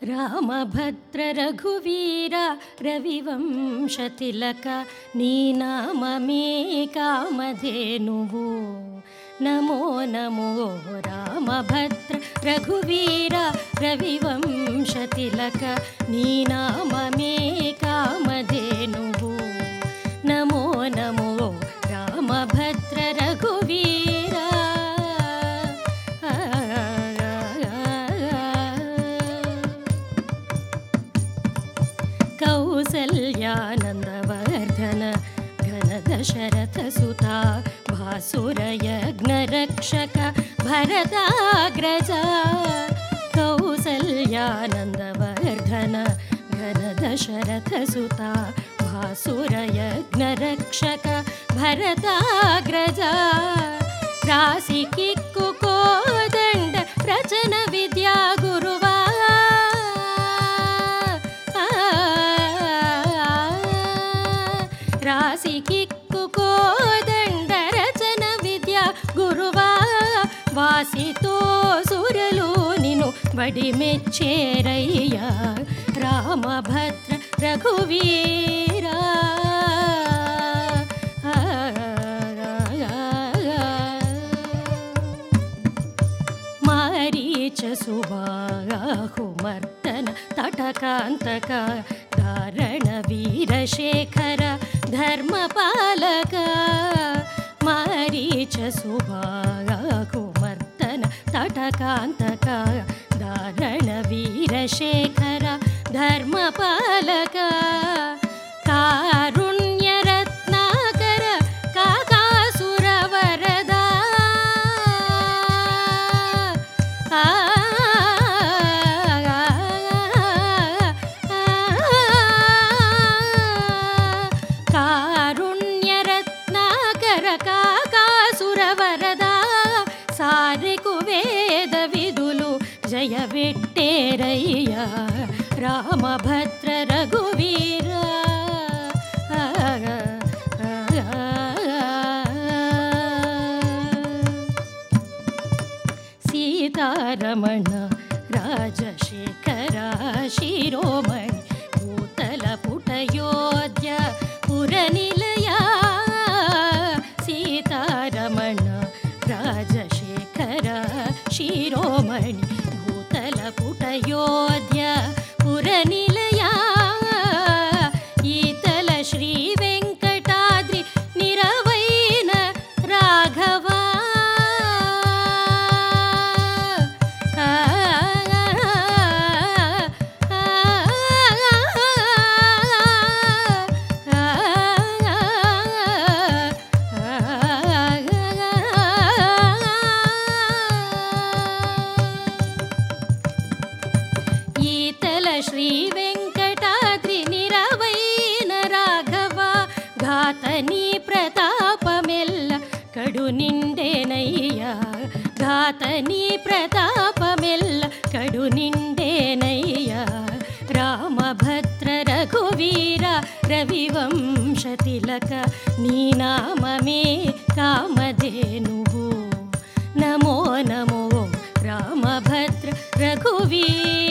రామభద్ర రఘువీర రవివంశతిలక నీ నామమే కామధేనువు. నమో నమో రామభద్ర రఘువీర రవివంశతిలక నీ నామమే కామధేనువు. నమో నమో రామభద్ర రఘువీర. కౌసల్యానందవర్ధన ఘన దశరథ సుతా భాసురయజ్ఞరక్షక భరతాగ్రజ. కౌసల్యానందవర్ధన ఘన దశరథ సుతా భాసురయజ్ఞరక్షక భరతాగ్రజ. రాశికిక్కు కోదండ రచన విద్యా గురువా. రాశికిక్కు కోదండ రచన విద్యా గురువా. వాసితో సురలు నిను వడి మెచ్చేరయ్యా రామభద్ర రఘువీరా. మారీచ సుబాహుమర్దన తటకాంతక దారణ వీరశేఖర ధర్మపాలక. మారీచ సుబాహుమర్దన తటకాంతక దారణ వీరశేఖర ధర్మపాలక. కారుణ్యరత్నాకర కాకాసుర వరదా. కారుణ్యరత్నాకర కాకాసుర వరదా. సారెకు వేద విధులు జయవెట్టేరయ్యా రామభద్ర రఘువీర. సీతారమణ రాజశేఖర శిరోమణి భూతల పుటయోధ్య పురనిలయ. సీతారమణ రాజశేఖర శిరోమణి భూతల పుటయోధ్య పురనిలయ. ఈతల శ్రీ వెంకటాద్రి నిరవైన రాఘవా. ఈతల శ్రీ వెంకటాద్రి నిరవైన రాఘవ. ఘాతనీ ప్రతాపమెల్ల కడు నిండేనయ్యా. ఘాతనీ ప్రతాపమెల్ల కడు నిండేనయ్యా రామభద్ర రఘువీర రవివంశతిలక నీ నామమే కామధేనువు. నమో నమో రామభద్ర రఘువీర.